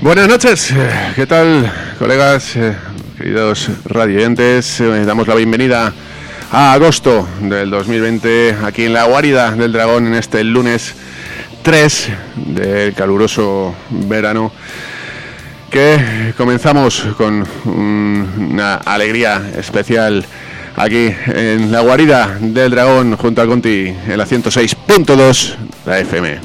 Buenas noches, ¿qué tal, colegas, queridos radioyentes? Damos la bienvenida a agosto del 2020 aquí en la guarida del dragón en este lunes 3 del caluroso verano, que comenzamos con una alegría especial aquí en la guarida del dragón junto a Conti en la 106.2 la FM.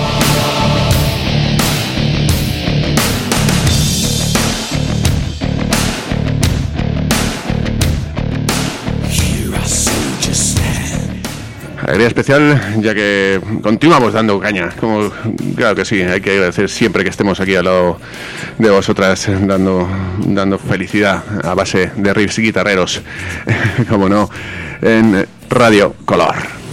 Alegría especial, ya que continuamos dando caña, como claro que sí, hay que agradecer siempre que estemos aquí al lado de vosotras, dando felicidad a base de riffs y guitarreros, como no, en Radio Color.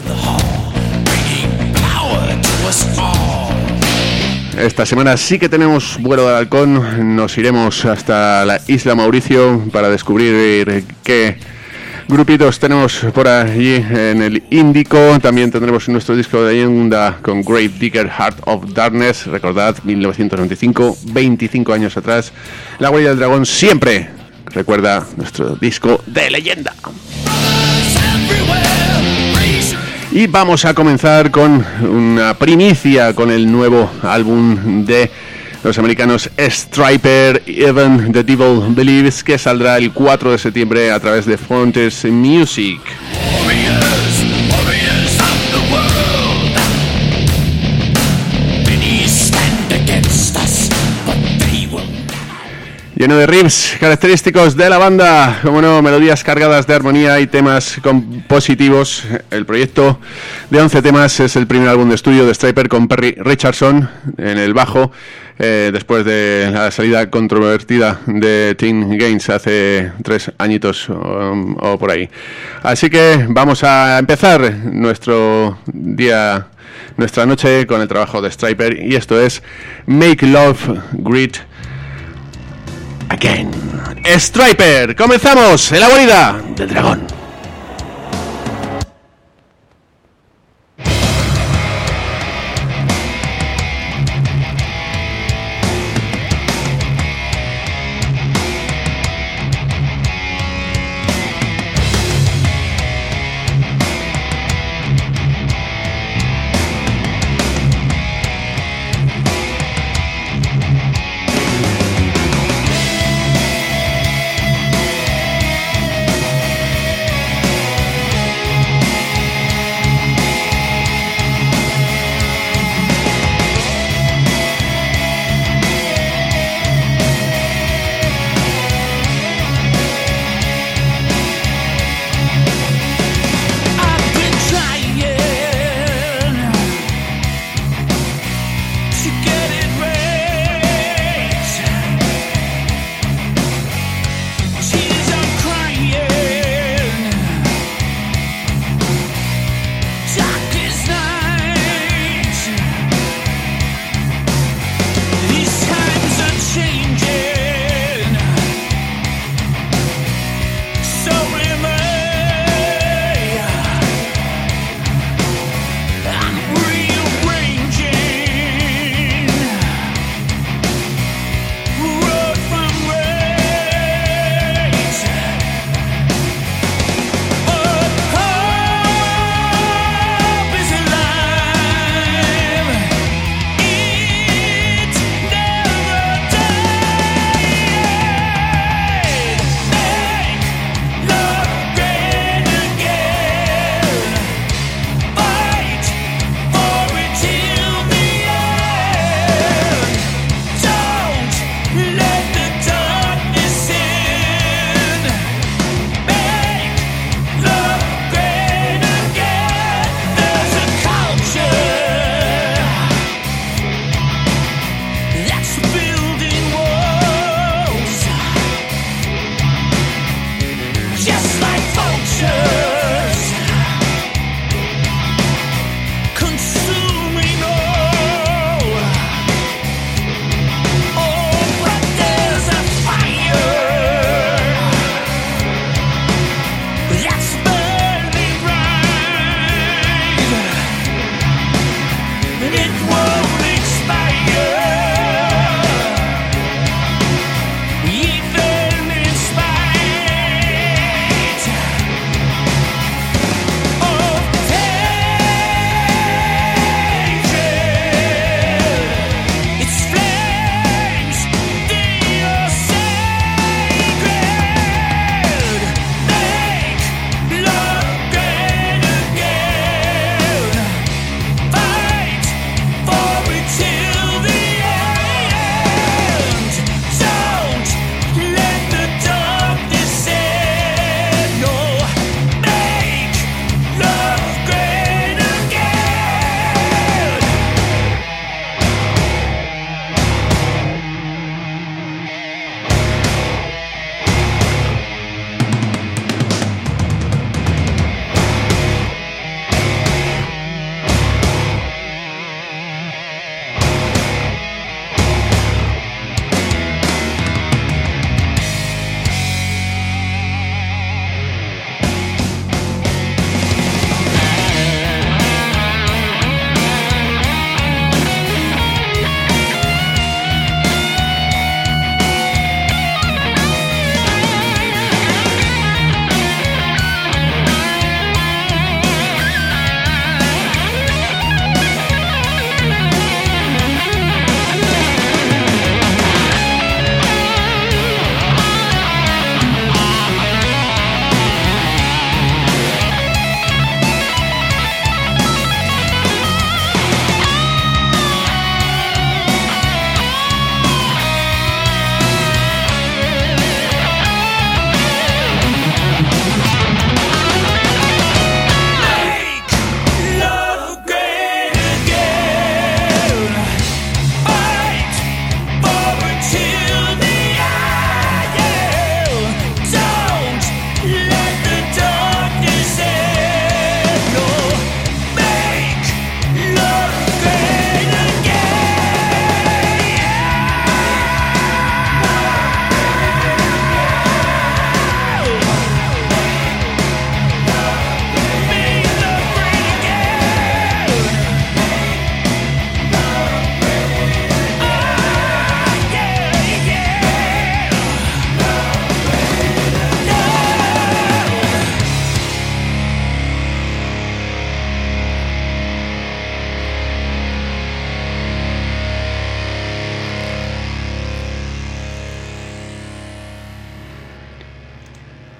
Esta semana sí que tenemos vuelo del halcón, nos iremos hasta la isla Mauricio para descubrir qué grupitos tenemos por allí en el Índico. También tendremos nuestro disco de leyenda con Grave Digger, Heart of Darkness. Recordad, 1995, 25 años atrás. La Guardia del Dragón siempre recuerda nuestro disco de leyenda. Y vamos a comenzar con una primicia con el nuevo álbum de los americanos Stryper, Even the Devil Believes, que saldrá el 4 de septiembre a través de Frontiers Music. Lleno de riffs característicos de la banda, como no, melodías cargadas de armonía y temas compositivos. El proyecto de 11 temas es el primer álbum de estudio de Stryper con Perry Richardson en el bajo, después de la salida controvertida de Tim Gaines hace 3 añitos o por ahí. Así que vamos a empezar nuestra noche con el trabajo de Stryper, y esto es Make Love Great Again. Stryper, comenzamos en la guarida del dragón.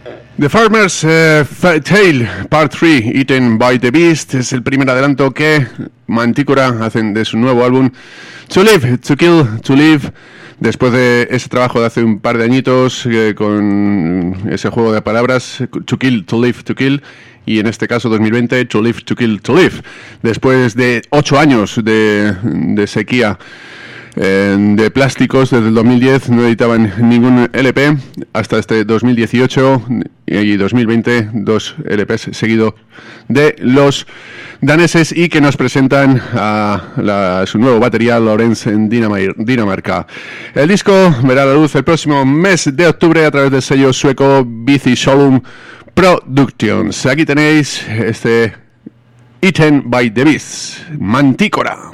The Farmer's Tale Part 3, Eaten by the Beast, es el primer adelanto que Mantícora hacen de su nuevo álbum To Live, To Kill, To Live, después de ese trabajo de hace un par de añitos con ese juego de palabras, To Kill, To Live, To Kill, y en este caso 2020, To Live, To Kill, To Live, después de 8 años de sequía de plásticos. Desde el 2010 no editaban ningún LP hasta este 2018 y 2020 2 LPs seguidos de los daneses y que nos presentan a su nuevo batería Lawrence en Dinamarca. El disco verá la luz el próximo mes de octubre a través del sello sueco Bici Solum Productions. Aquí tenéis este Eaten by the Beast, Mantícora.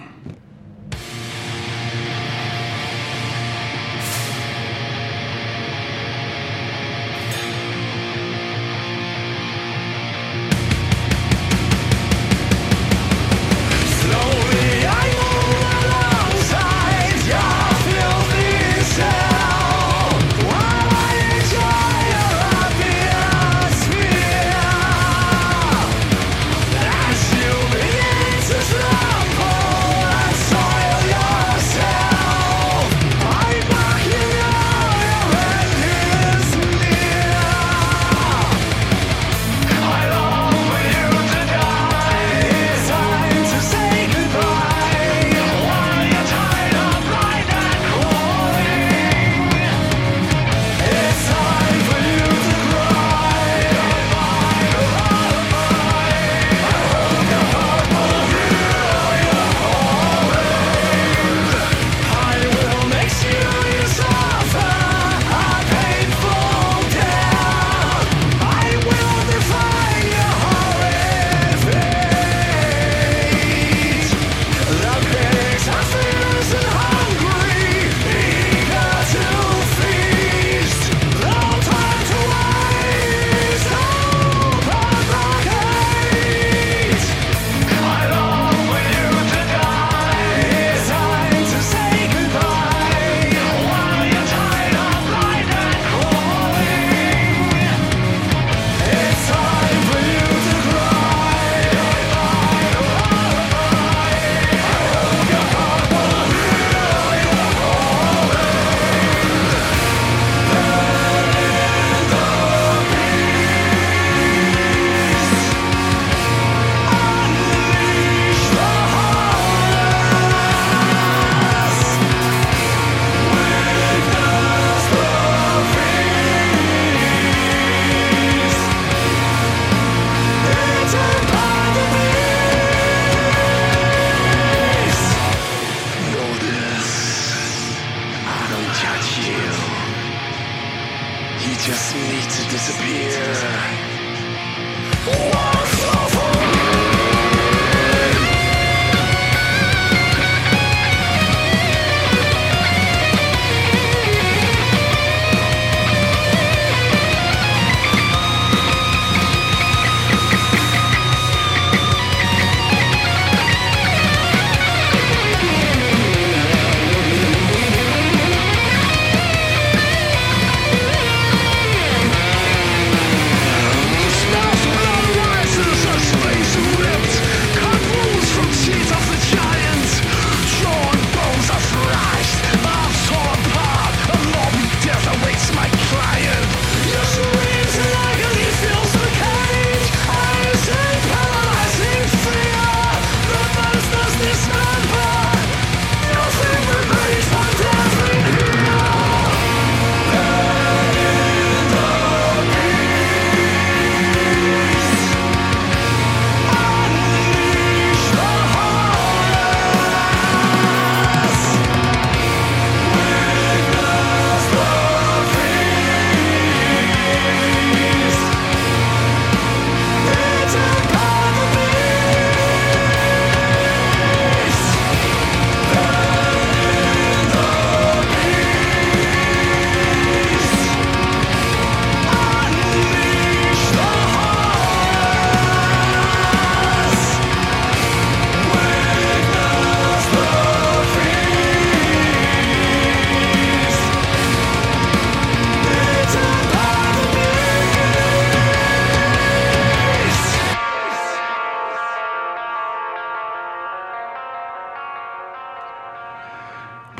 Smells of blood rise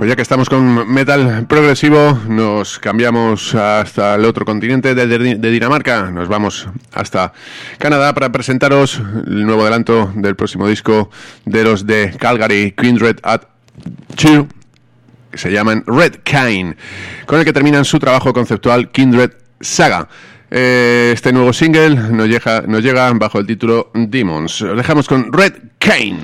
Pues ya que estamos con metal progresivo, nos cambiamos hasta el otro continente de Dinamarca. Nos vamos hasta Canadá para presentaros el nuevo adelanto del próximo disco de los de Calgary, Kindred at 2, que se llaman Red Kind, con el que terminan su trabajo conceptual Kindred Saga. Este nuevo single nos llega bajo el título Demons. Os dejamos con Red Kind.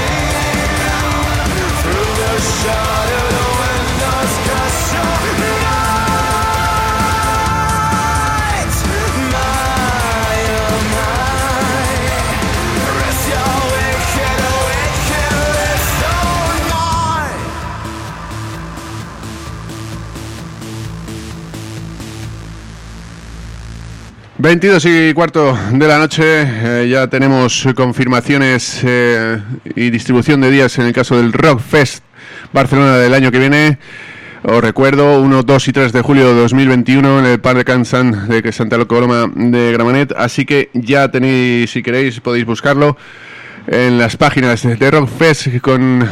Shut it, the windows, 'cause you're 22:15 de la noche, ya tenemos confirmaciones y distribución de días en el caso del Rockfest Barcelona del año que viene. Os recuerdo, 1, 2 y 3 de julio de 2021 en el Parc Can Sant de Santa Coloma de Gramenet. Así que ya tenéis, si queréis, podéis buscarlo en las páginas de Rockfest con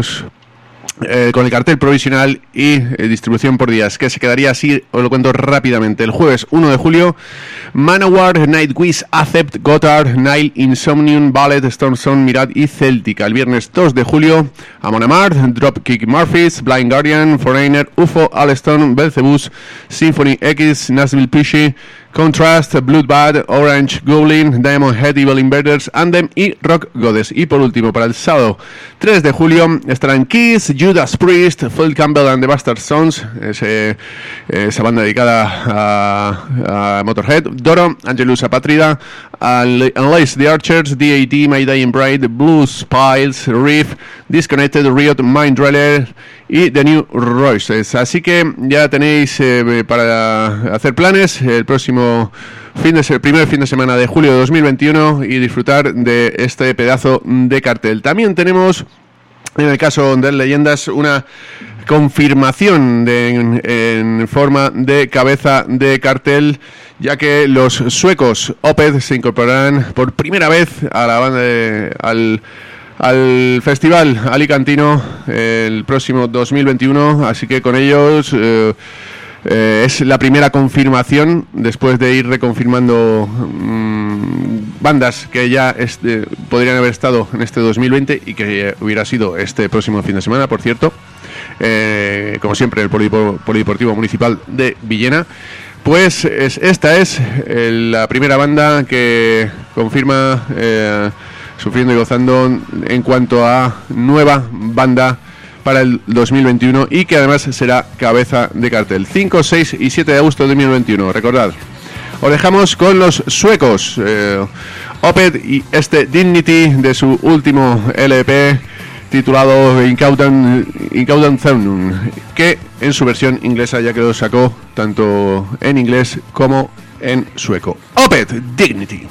el cartel provisional y distribución por días, que se quedaría así. Os lo cuento rápidamente. El jueves 1 de julio, Manowar, Nightwish, Accept, Gotthard, Nile, Insomnium, Ballet, Storm Zone, Mirad y Celtica. El viernes 2 de julio, Amon Amarth, Dropkick Murphys, Blind Guardian, Foreigner, UFO, Alston, Belzebus, Symphony X, Nashville Pushy, Contrast, Bloodbath, Orange, Goblin, Diamond Head, Evil Invaders, Anthem y Rock Goddess. Y por último, para el sábado 3 de julio estarán Kiss, Judas Priest, Phil Campbell and the Bastard Sons, esa banda dedicada a Motorhead, Doro, Angelus Apatrida, Unleash the Archers, D.A.D., My Dying Bride, Blues Piles, Riff, Disconnected, Riot, Mind Driller y The New Royces. Así que ya tenéis para hacer planes el próximo primer fin de semana de julio de 2021 y disfrutar de este pedazo de cartel. También tenemos, en el caso de Leyendas, una confirmación en forma de cabeza de cartel, ya que los suecos Opeth se incorporarán por primera vez a la banda al festival alicantino el próximo 2021, así que con ellos es la primera confirmación después de ir reconfirmando bandas que ya podrían haber estado en este 2020 y que hubiera sido este próximo fin de semana, por cierto, como siempre, el Polideportivo Municipal de Villena. Pues esta es la primera banda que confirma sufriendo y gozando en cuanto a nueva banda para el 2021 y que además será cabeza de cartel. 5, 6 y 7 de agosto de 2021, recordad. Os dejamos con los suecos Opeth y Dignity de su último LP titulado Incaudam Themnum, que en su versión inglesa ya que lo sacó tanto en inglés como en sueco. Opeth, Dignity.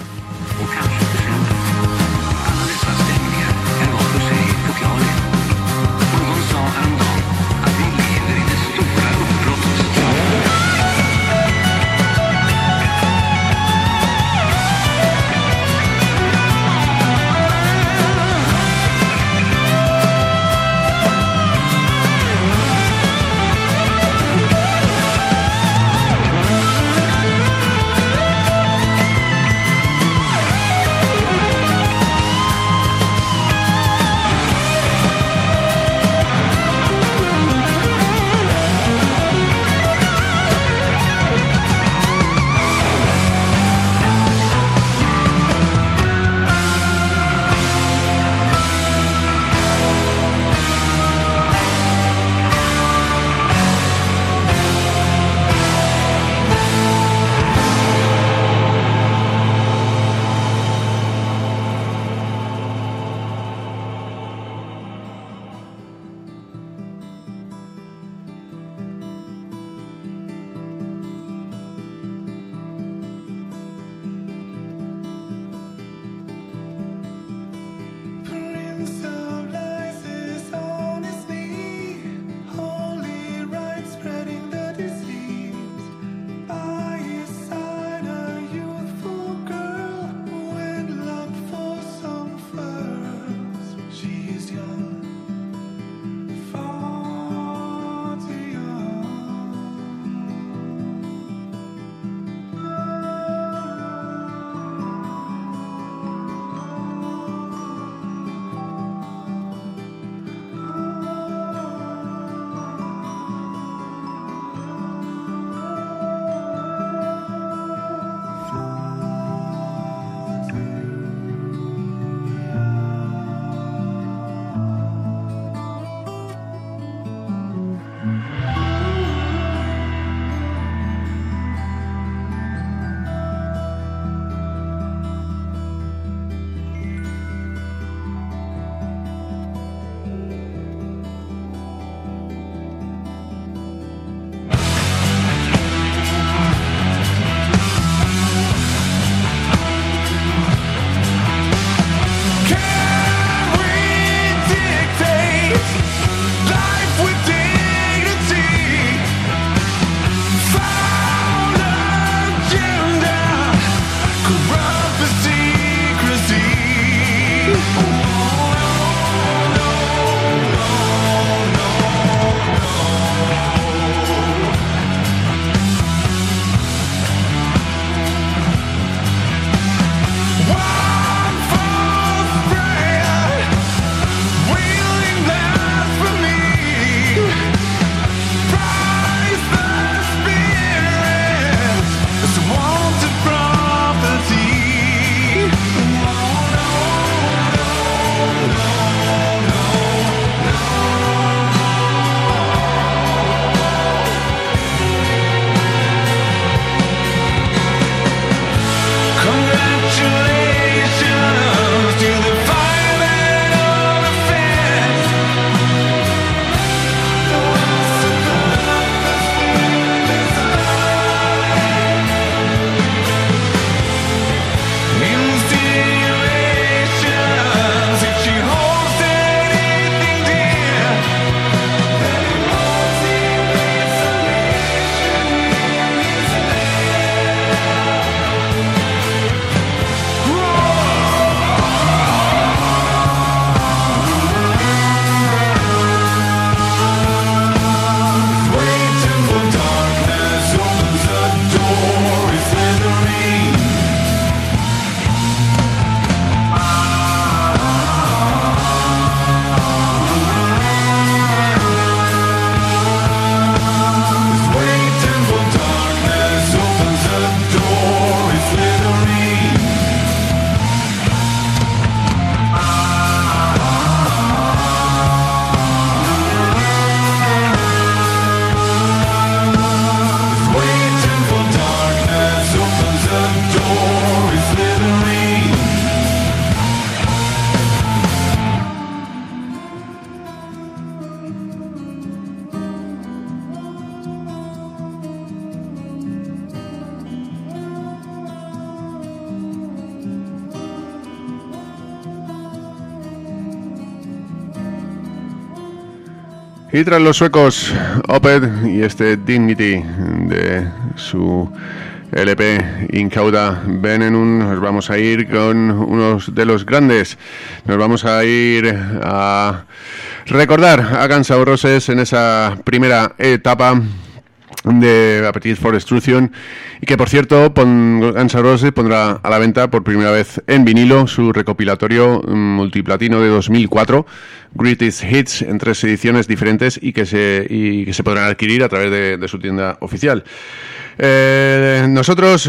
Y tras los suecos Opeth y este Dignity de su LP Incauda Venenum, nos vamos a ir con unos de los grandes. Nos vamos a ir a recordar a Guns N' Roses en esa primera etapa de Appetite for Destruction, y que por cierto Guns N' Roses pondrá a la venta por primera vez en vinilo su recopilatorio multiplatino de 2004, Greatest Hits, en 3 ediciones diferentes y que se podrán adquirir a través de su tienda oficial. Nosotros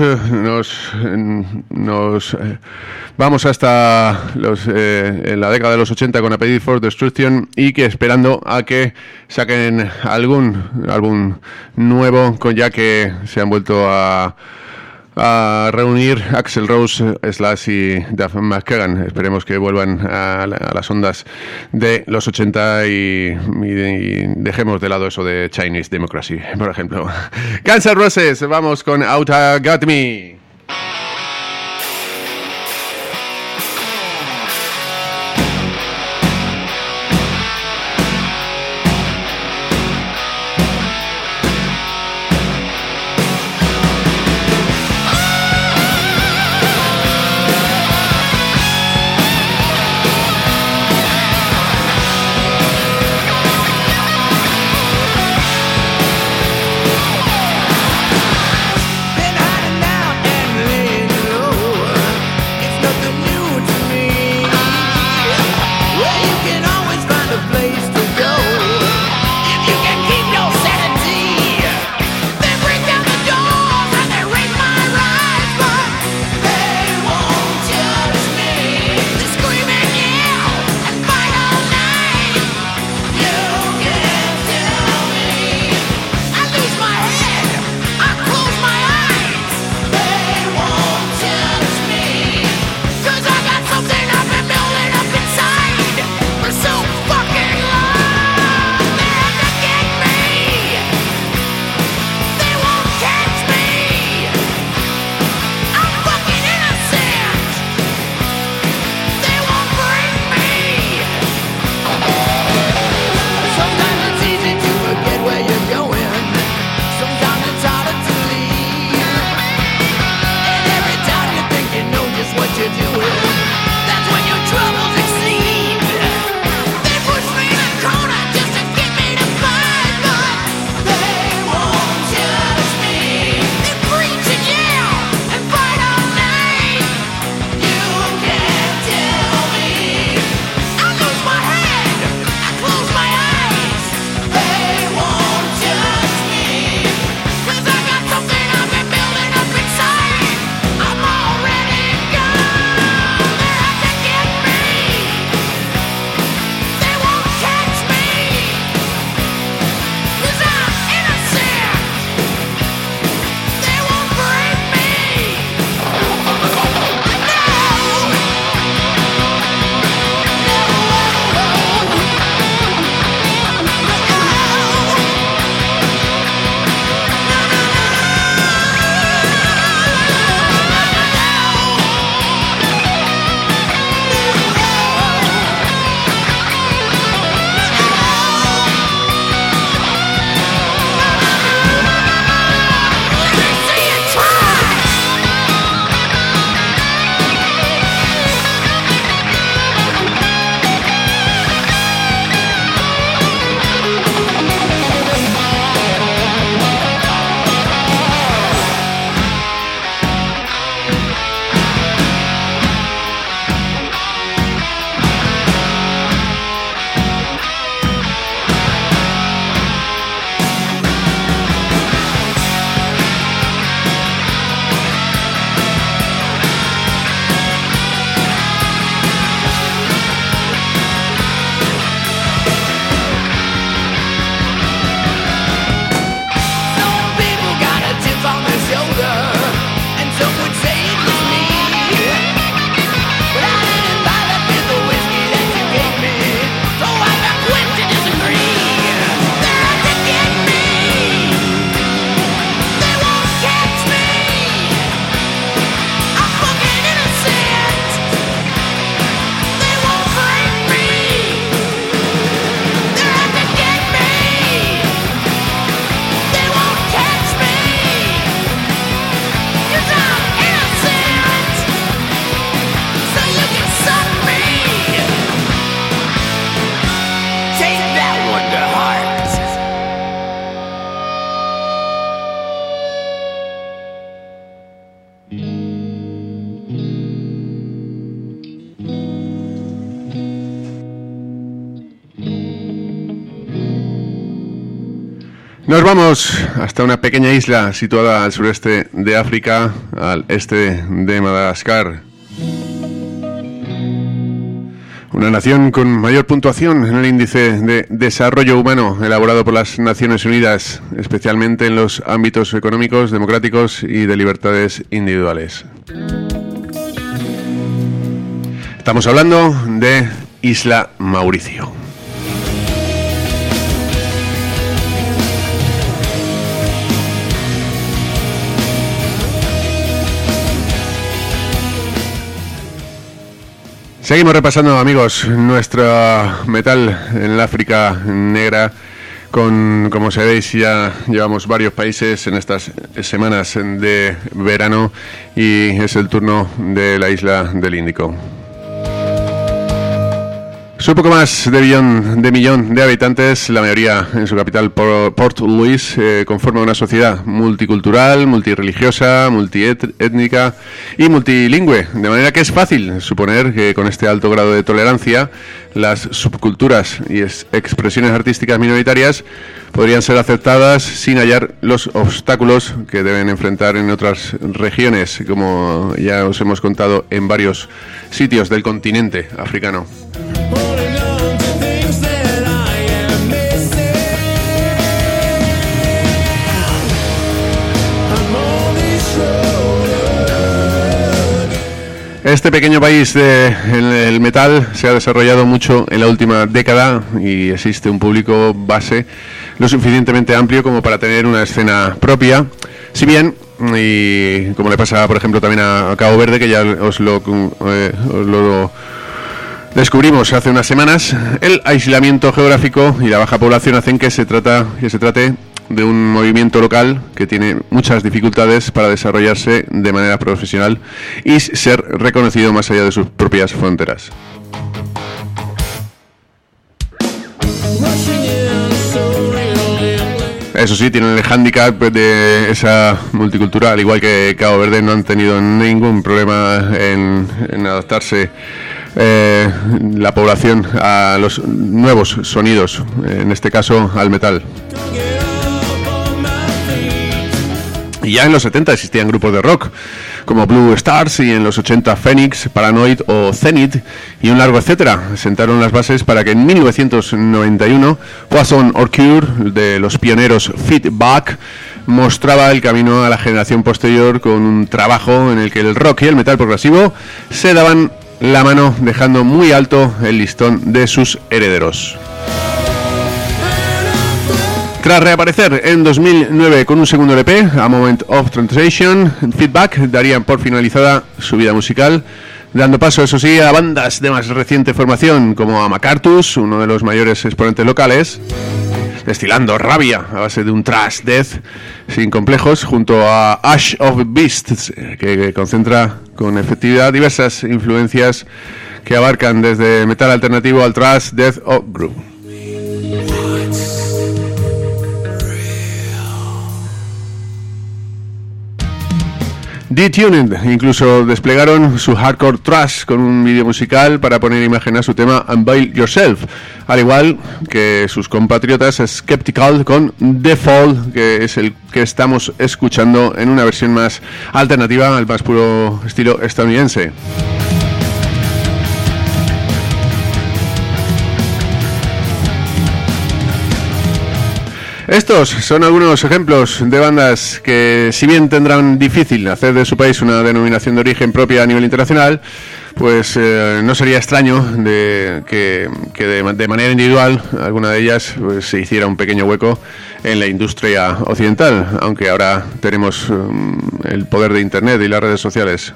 nos vamos hasta en la década de los 80 con Appetite for Destruction, y que esperando a que saquen algún álbum nuevo, ya que se han vuelto a reunir Axl Rose, Slash y Duff McKagan. Esperemos que vuelvan a las ondas de los 80 y dejemos de lado eso de Chinese Democracy, por ejemplo. Guns N' Roses, vamos con Outta Got Me. Been hiding out Nos vamos hasta una pequeña isla situada al sureste de África, al este de Madagascar. Una nación con mayor puntuación en el índice de desarrollo humano elaborado por las Naciones Unidas, especialmente en los ámbitos económicos, democráticos y de libertades individuales. Estamos hablando de Isla Mauricio. Seguimos repasando, amigos, nuestro metal en el África negra. Como sabéis, ya llevamos varios países en estas semanas de verano y es el turno de la isla del Índico. Su poco más de millón de habitantes, la mayoría en su capital Port Louis, conforma una sociedad multicultural, multirreligiosa, multiétnica y multilingüe, de manera que es fácil suponer que con este alto grado de tolerancia las subculturas y expresiones artísticas minoritarias podrían ser aceptadas sin hallar los obstáculos que deben enfrentar en otras regiones, como ya os hemos contado en varios sitios del continente africano. Este pequeño país del metal se ha desarrollado mucho en la última década y existe un público base lo suficientemente amplio como para tener una escena propia, si bien, y como le pasa por ejemplo también a Cabo Verde, que ya os lo descubrimos hace unas semanas, el aislamiento geográfico y la baja población hacen que se trate de un movimiento local que tiene muchas dificultades para desarrollarse de manera profesional y ser reconocido más allá de sus propias fronteras. Eso sí, tienen el hándicap de esa multicultura, al igual que Cabo Verde, no han tenido ningún problema en adaptarse la población a los nuevos sonidos, en este caso al metal. Y ya en los 70 existían grupos de rock como Blue Stars, y en los 80 Phoenix, Paranoid o Zenith y un largo etcétera. Sentaron las bases para que en 1991 Poison or Cure, de los pioneros Feedback, mostraba el camino a la generación posterior con un trabajo en el que el rock y el metal progresivo se daban la mano, dejando muy alto el listón de sus herederos. Tras reaparecer en 2009 con un segundo LP, A Moment of Translation, Feedback darían por finalizada su vida musical, dando paso, eso sí, a bandas de más reciente formación como Amacartus, uno de los mayores exponentes locales, destilando rabia a base de un thrash death sin complejos, junto a Ash of Beasts, que concentra con efectividad diversas influencias que abarcan desde metal alternativo al thrash, death o groove. Detuned incluso desplegaron su hardcore thrash con un vídeo musical para poner imagen a su tema Unveil Yourself, al igual que sus compatriotas Skeptical con The Fall, que es el que estamos escuchando en una versión más alternativa al más puro estilo estadounidense. Estos son algunos ejemplos de bandas que, si bien tendrán difícil hacer de su país una denominación de origen propia a nivel internacional, pues no sería extraño que de manera individual alguna de ellas pues, se hiciera un pequeño hueco en la industria occidental, aunque ahora tenemos el poder de Internet y las redes sociales.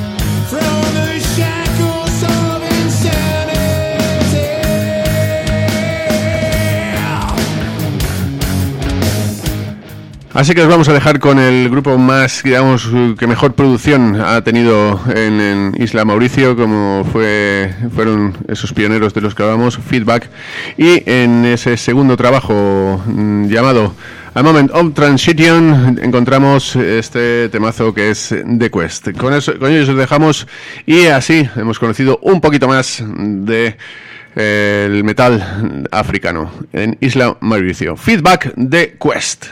Así que os vamos a dejar con el grupo más, digamos, que mejor producción ha tenido en Isla Mauricio, como fueron esos pioneros de los que hablamos, Feedback, y en ese segundo trabajo llamado A Moment of Transition encontramos este temazo que es The Quest. Con ellos os dejamos y así hemos conocido un poquito más de el metal africano en Isla Mauricio. Feedback de Quest.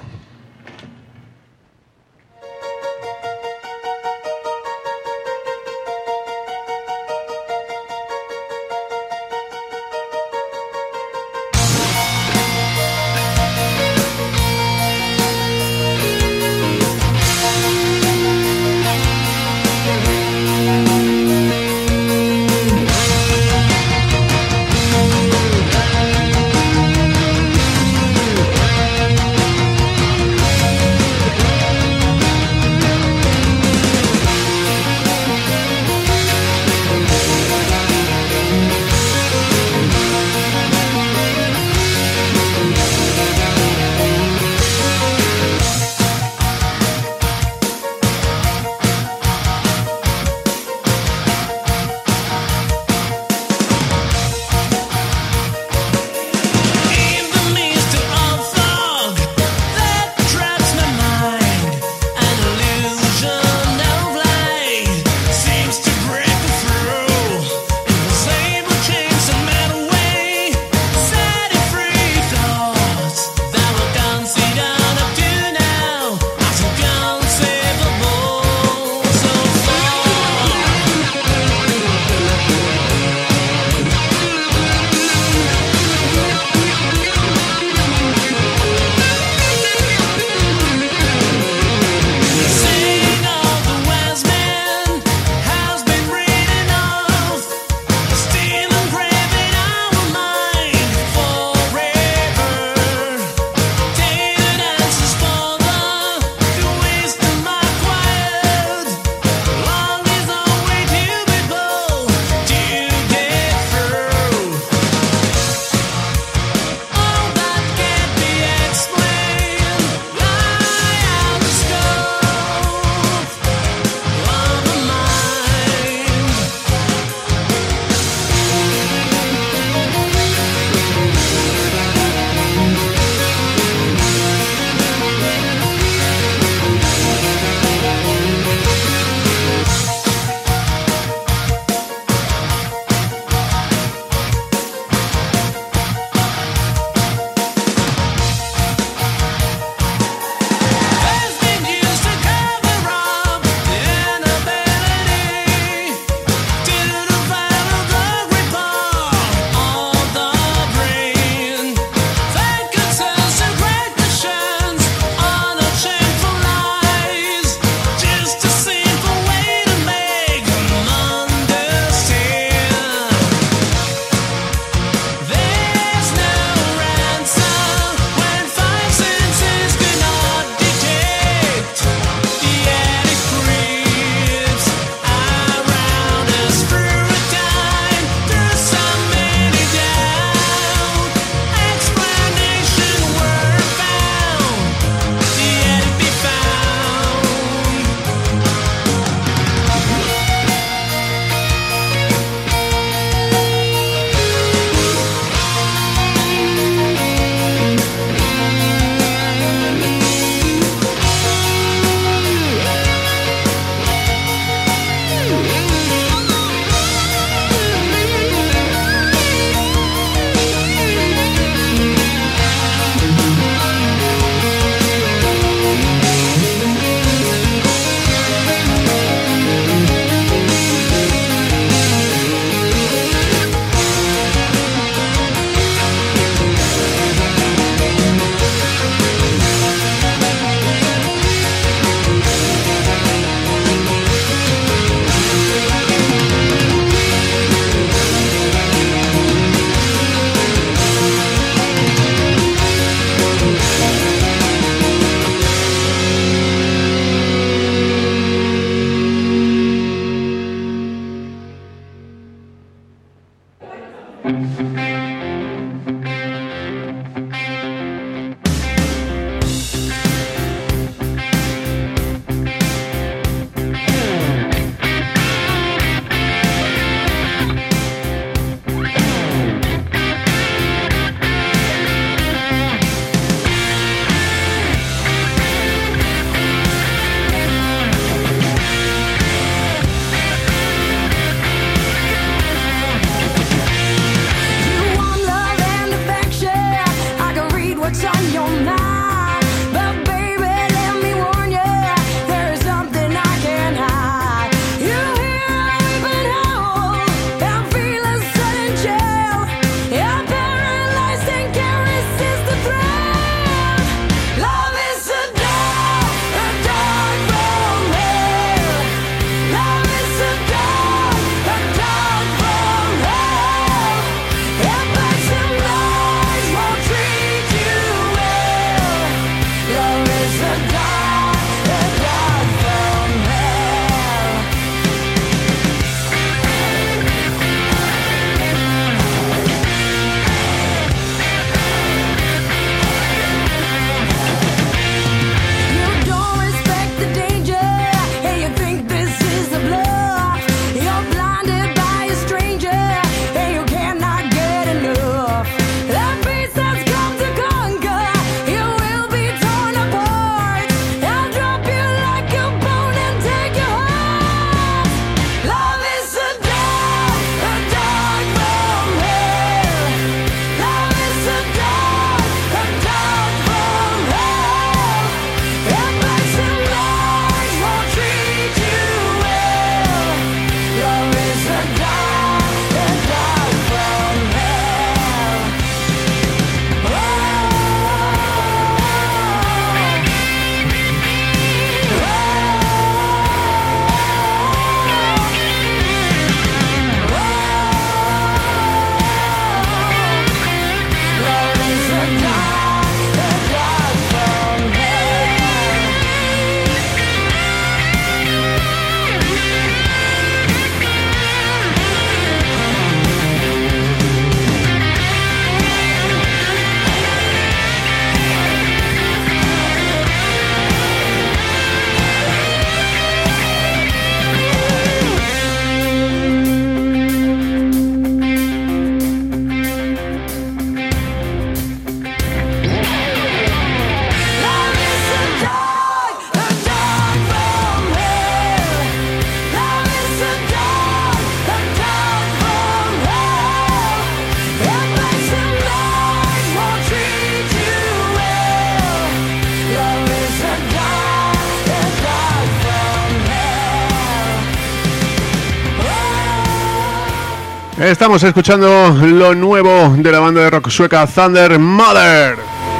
Estamos escuchando lo nuevo de la banda de rock sueca Thunder Mother.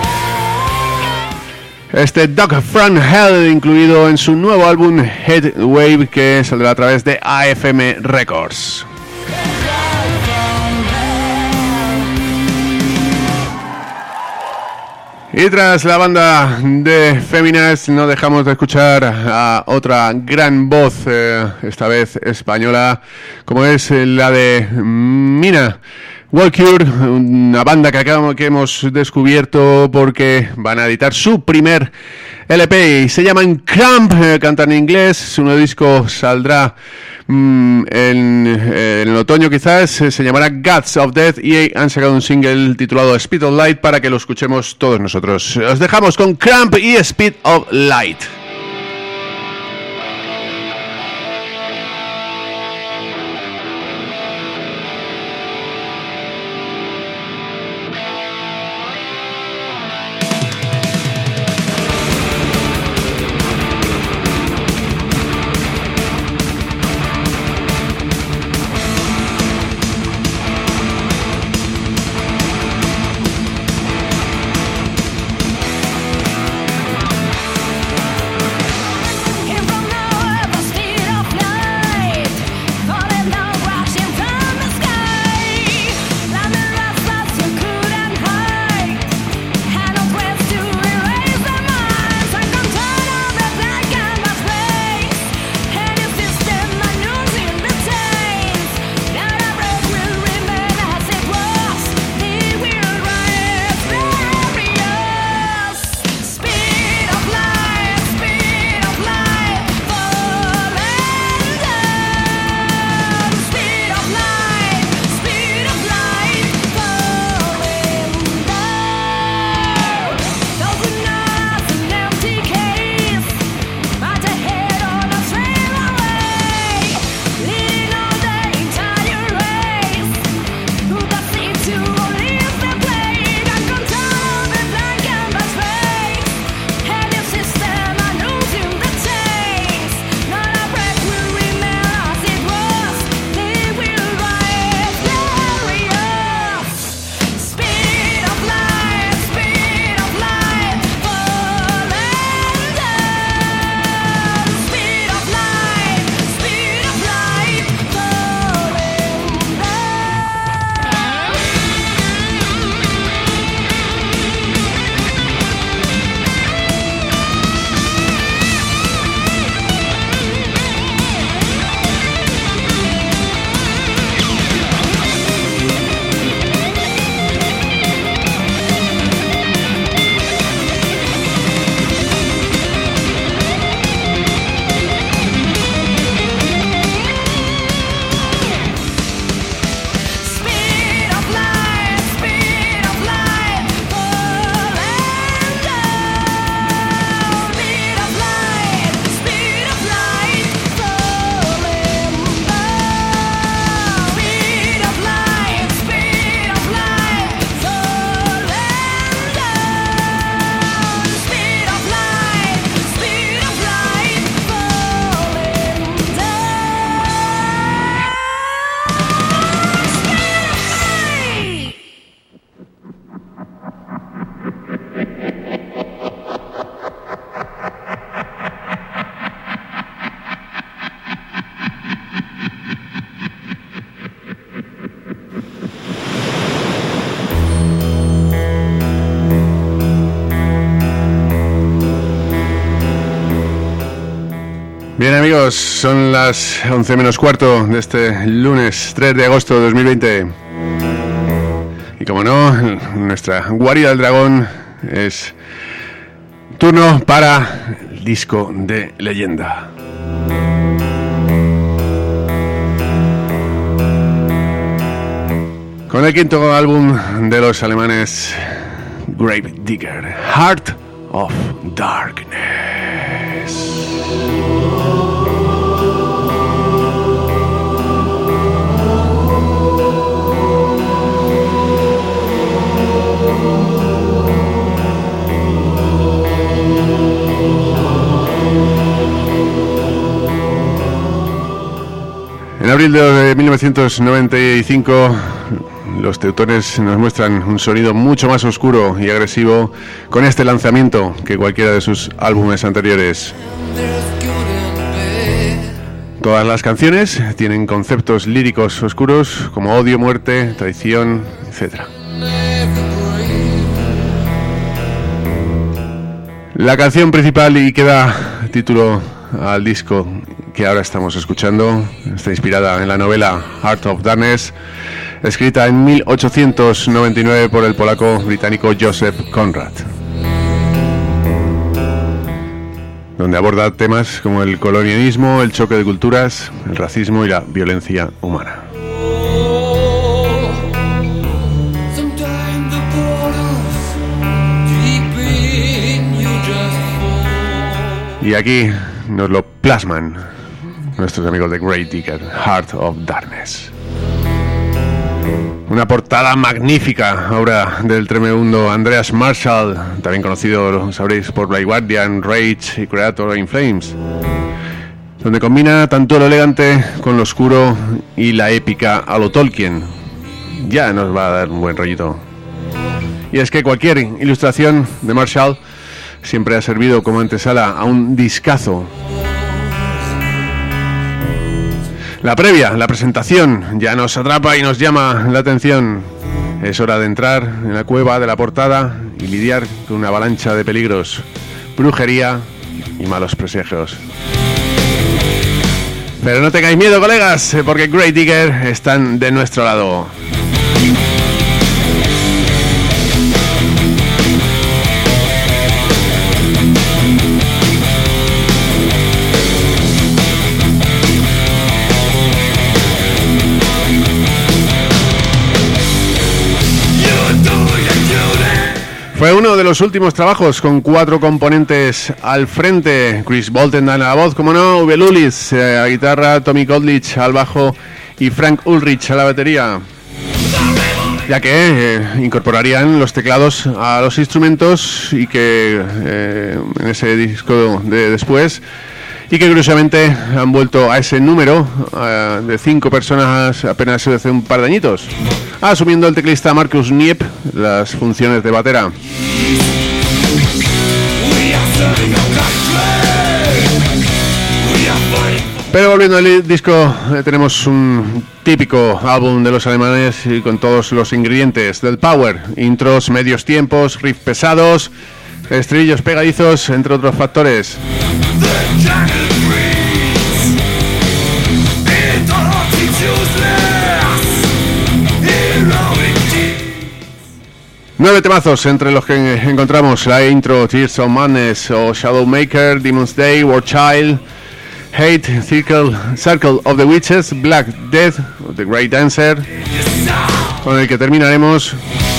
Este Dog from Hell, incluido en su nuevo álbum Headwave, que saldrá a través de AFM Records. Y tras la banda de Féminas no dejamos de escuchar a otra gran voz, esta vez española, como es la de Mina Walcure, una banda que hemos descubierto porque van a editar su primer LP y se llaman Cramp, cantan en inglés. Su nuevo disco saldrá en el otoño, quizás se llamará Gods of Death, y han sacado un single titulado Speed of Light para que lo escuchemos todos nosotros. Os dejamos con Cramp y Speed of Light. Bien, amigos, son las 11 menos cuarto de este lunes 3 de agosto de 2020. Y como no, nuestra guarida del dragón es turno para el disco de leyenda. Con el quinto álbum de los alemanes Grave Digger, Heart of Darkness. En abril de 1995, los teutones nos muestran un sonido mucho más oscuro y agresivo con este lanzamiento que cualquiera de sus álbumes anteriores. Todas las canciones tienen conceptos líricos oscuros como odio, muerte, traición, etc. La canción principal y que da título al disco que ahora estamos escuchando está inspirada en la novela Heart of Darkness, escrita en 1899 por el polaco británico Joseph Conrad, donde aborda temas como el colonialismo, el choque de culturas, el racismo y la violencia humana. Y aquí nos lo plasman nuestros amigos de Gravedigger, Heart of Darkness. Una portada magnífica, obra del tremendo Andreas Marshall, también conocido, lo sabréis, por Blind Guardian, Rage y Creator in Flames, donde combina tanto lo elegante con lo oscuro y la épica a lo Tolkien. Ya nos va a dar un buen rollito. Y es que cualquier ilustración de Marshall siempre ha servido como antesala a un discazo. La previa, la presentación, ya nos atrapa y nos llama la atención. Es hora de entrar en la cueva de la portada y lidiar con una avalancha de peligros, brujería y malos presagios. Pero no tengáis miedo, colegas, porque Gravedigger están de nuestro lado. Fue uno de los últimos trabajos con 4 componentes al frente: Chris Bolton a la voz, como no, Uwe Lullis a la guitarra, Tommy Gottlieb al bajo y Frank Ulrich a la batería, ya que incorporarían los teclados a los instrumentos y que en ese disco de después, y que curiosamente han vuelto a ese número de 5 personas apenas hace un par de añitos, asumiendo el teclista Markus Niep las funciones de batera. Pero volviendo al disco, tenemos un típico álbum de los alemanes y con todos los ingredientes del power: intros, medios tiempos, riffs pesados, estribillos pegadizos, entre otros factores. 9 temazos, entre los que encontramos la intro Tears of Madness o Shadowmaker, Demon's Day, War Child, Hate, Circle of the Witches, Black Death, The Great Dancer, con el que terminaremos.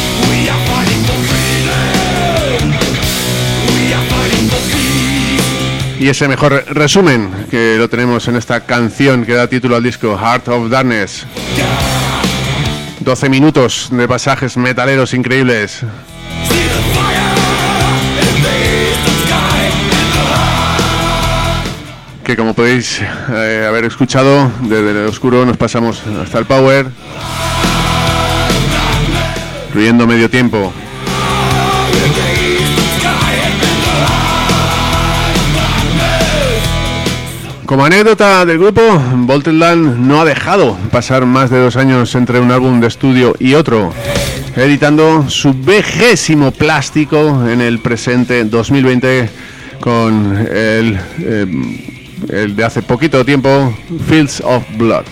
Y ese mejor resumen que lo tenemos en esta canción que da título al disco, Heart of Darkness. 12 minutos de pasajes metaleros increíbles. Que, como podéis haber escuchado, desde el oscuro nos pasamos hasta el power, incluyendo medio tiempo. Como anécdota del grupo, Voltenland no ha dejado pasar más de 2 años entre un álbum de estudio y otro, editando su 20º plástico en el presente 2020 con el de hace poquito tiempo, Fields of Blood.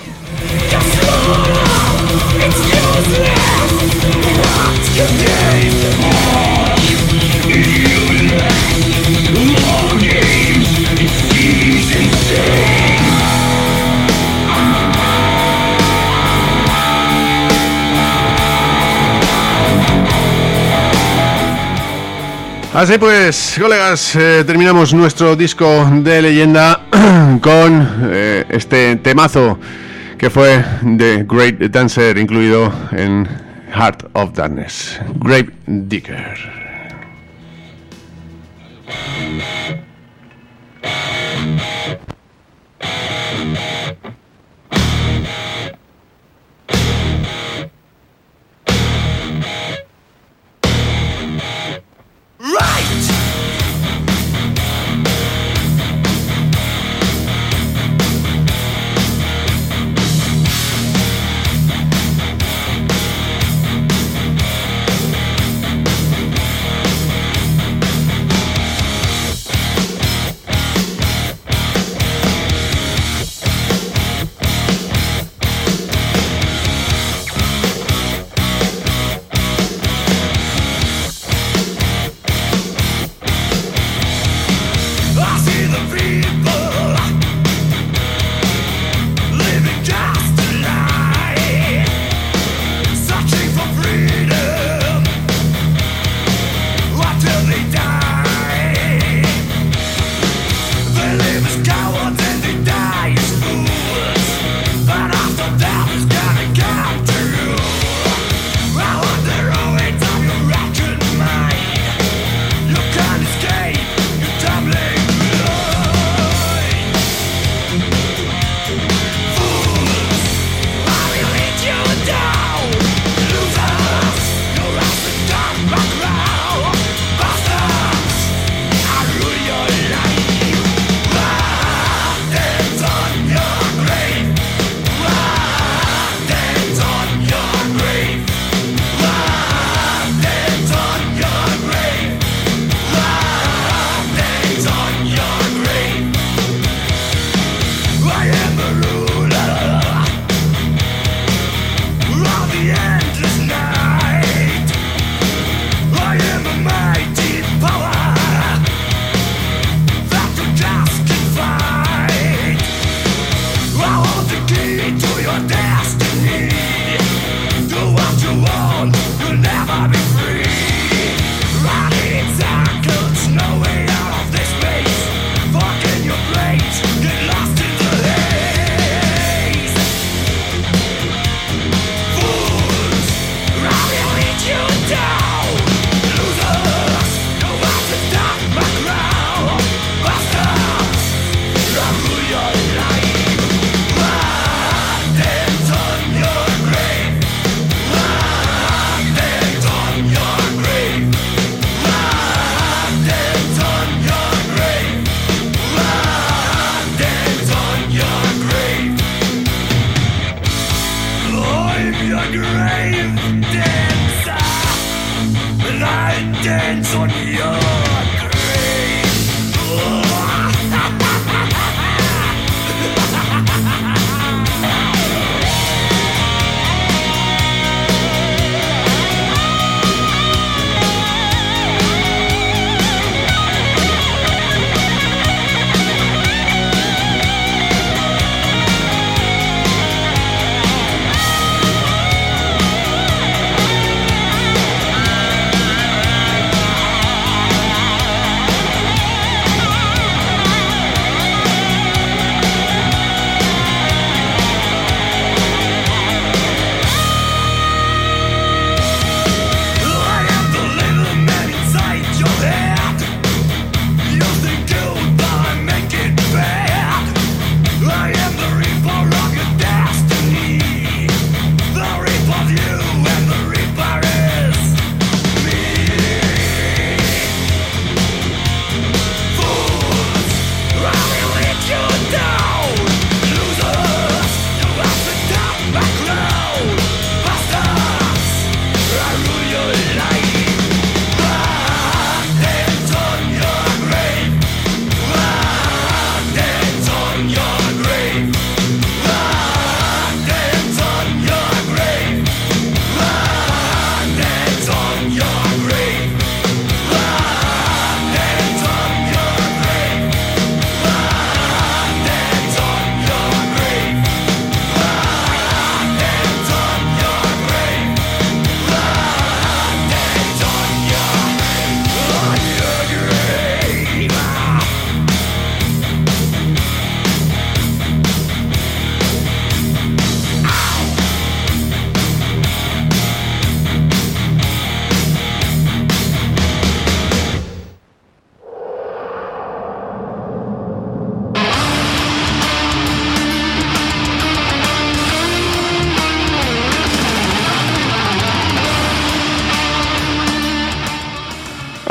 Así pues, colegas, terminamos nuestro disco de leyenda con este temazo que fue The Great Dancer, incluido en Heart of Darkness, Gravedigger.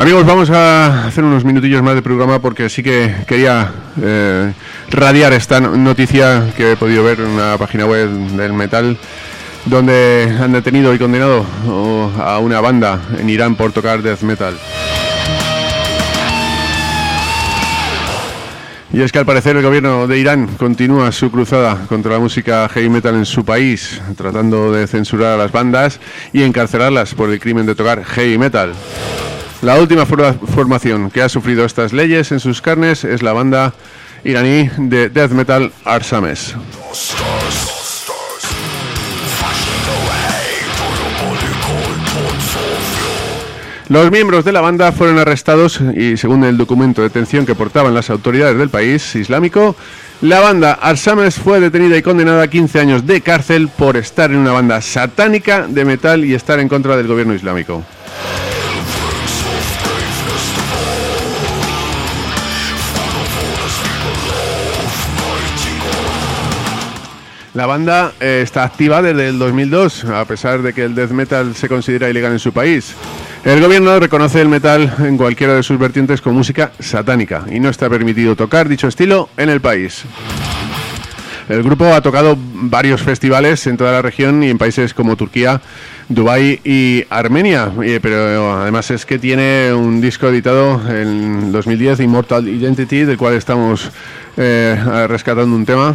Amigos, vamos a hacer unos minutillos más de programa porque sí que quería radiar esta noticia que he podido ver en una página web del metal, donde han detenido y condenado a una banda en Irán por tocar death metal. Y es que al parecer el gobierno de Irán continúa su cruzada contra la música heavy metal en su país, tratando de censurar a las bandas y encarcelarlas por el crimen de tocar heavy metal. La última formación que ha sufrido estas leyes en sus carnes es la banda iraní de death metal Arsames. Los miembros de la banda fueron arrestados y, según el documento de detención que portaban las autoridades del país islámico, la banda Arsames fue detenida y condenada a 15 años de cárcel por estar en una banda satánica de metal y estar en contra del gobierno islámico. La banda está activa desde el 2002, a pesar de que el death metal se considera ilegal en su país. El gobierno reconoce el metal en cualquiera de sus vertientes como música satánica y no está permitido tocar dicho estilo en el país. El grupo ha tocado varios festivales en toda la región y en países como Turquía, Dubái y Armenia, pero además es que tiene un disco editado en 2010, Immortal Identity, del cual estamos rescatando un tema.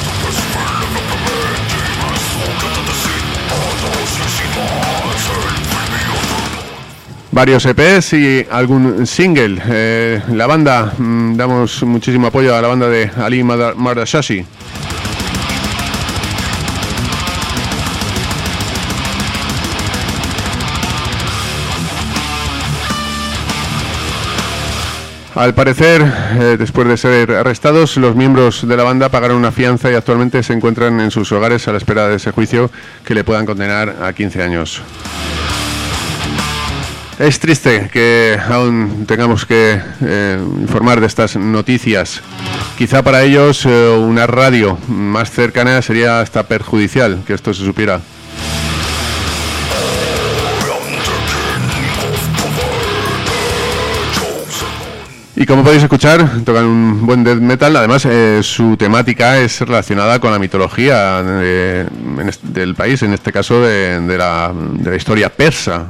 Varios EPs y algún single. La banda, damos muchísimo apoyo a la banda de Ali Mardashashi. Al parecer, después de ser arrestados, los miembros de la banda pagaron una fianza y actualmente se encuentran en sus hogares a la espera de ese juicio que le puedan condenar a 15 años. Es triste que aún tengamos que informar de estas noticias. Quizá para ellos una radio más cercana sería hasta perjudicial que esto se supiera. Y como podéis escuchar, tocan un buen death metal. Además, su temática es relacionada con la mitología del país, en este caso de la historia persa.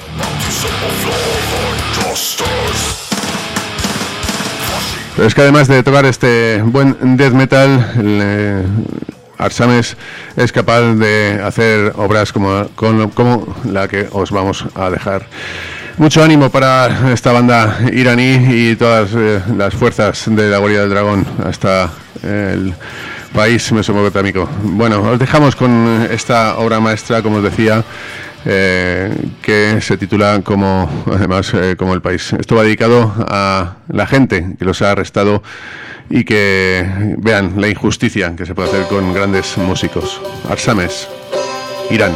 Pero es que además de tocar este buen death metal, Arsames es capaz de hacer obras como la que os vamos a dejar. Mucho ánimo para esta banda iraní y todas las fuerzas de la Guardia del Dragón hasta el país mesopotámico. Bueno, os dejamos con esta obra maestra, como os decía, que se titula como el país. Esto va dedicado a la gente que los ha arrestado y que vean la injusticia que se puede hacer con grandes músicos. Arsames, Irán.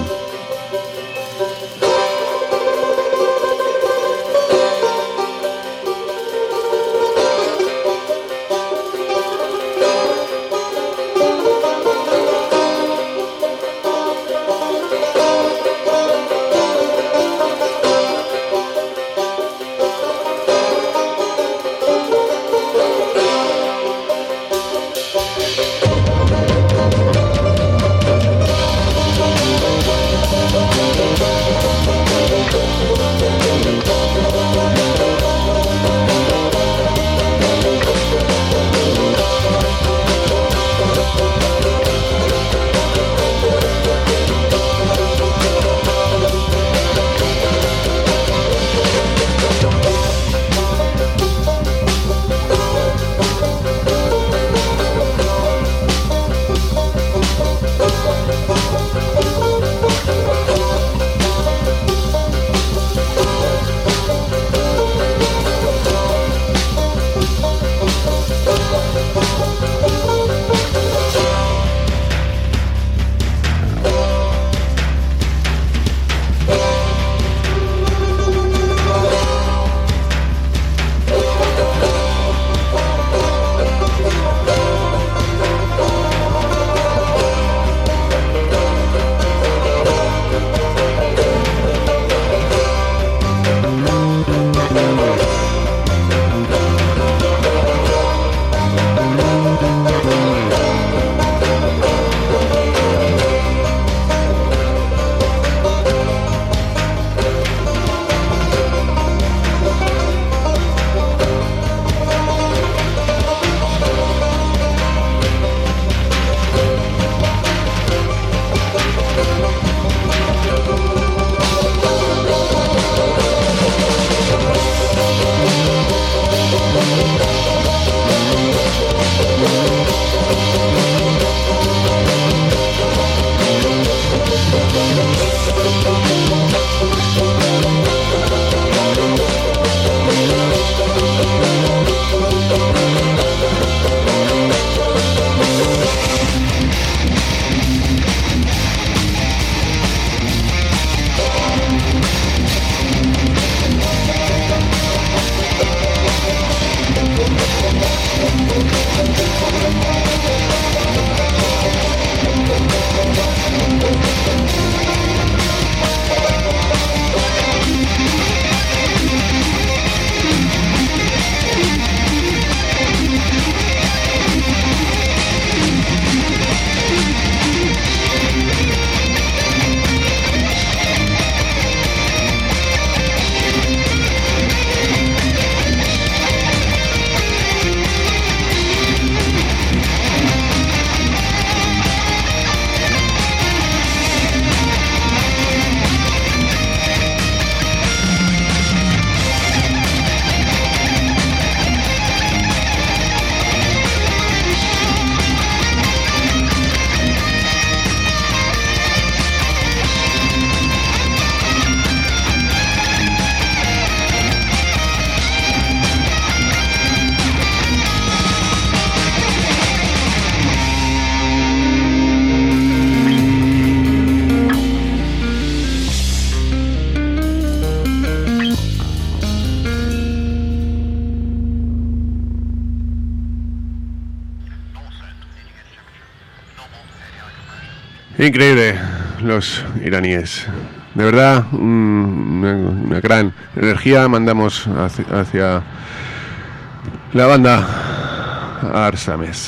Increíble, los iraníes. De verdad, una gran energía mandamos hacia la banda Arsames.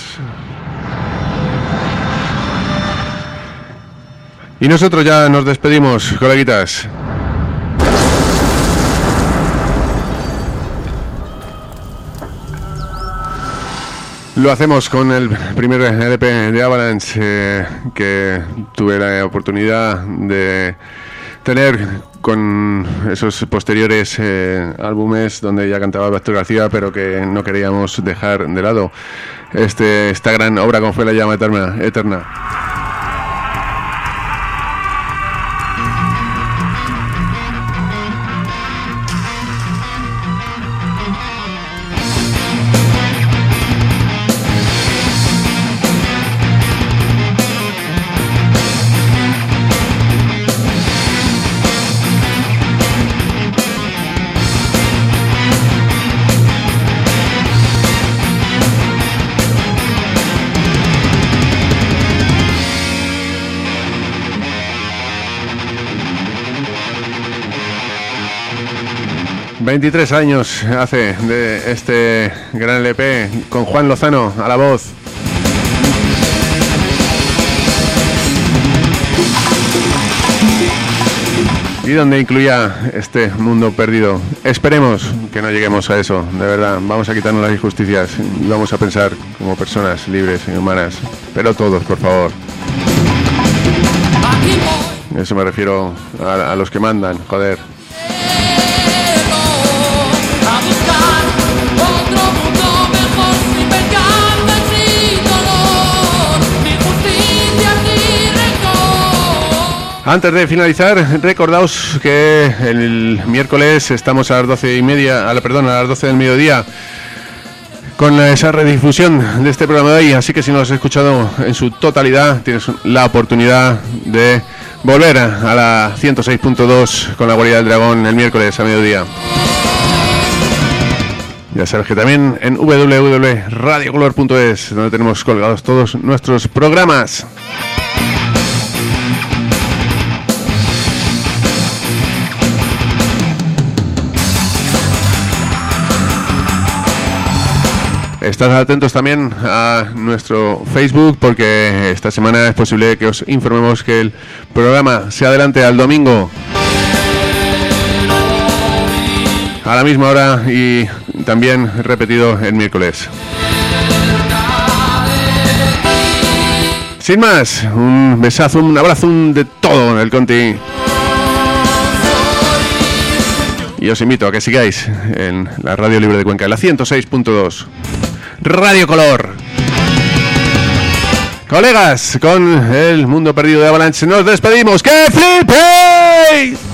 Y nosotros ya nos despedimos, coleguitas. Lo hacemos con el primer LP de Avalanche que tuve la oportunidad de tener con esos posteriores álbumes donde ya cantaba Víctor García, pero que no queríamos dejar de lado esta gran obra como fue La llama eterna. 23 años hace de este gran LP con Juan Lozano a la voz. Y donde incluía este mundo perdido. Esperemos que no lleguemos a eso, de verdad. Vamos a quitarnos las injusticias y vamos a pensar como personas libres y humanas. Pero todos, por favor. Eso me refiero a los que mandan, joder. Antes de finalizar, recordaos que el miércoles estamos a las 12:30, a las 12 del mediodía, con esa redifusión de este programa de hoy. Así que si no lo has escuchado en su totalidad, tienes la oportunidad de volver a la 106.2 con la Guarida del Dragón el miércoles a mediodía. Ya sabes que también en www.radiocolor.es, donde tenemos colgados todos nuestros programas. Estad atentos también a nuestro Facebook, porque esta semana es posible que os informemos que el programa se adelante al domingo a la misma hora y también repetido el miércoles. Sin más, un besazo, un abrazo, de todo el Conti. Y os invito a que sigáis en la Radio Libre de Cuenca, la 106.2. Radio Color. Colegas, con el mundo perdido de Avalanche nos despedimos. ¡Que flipéis!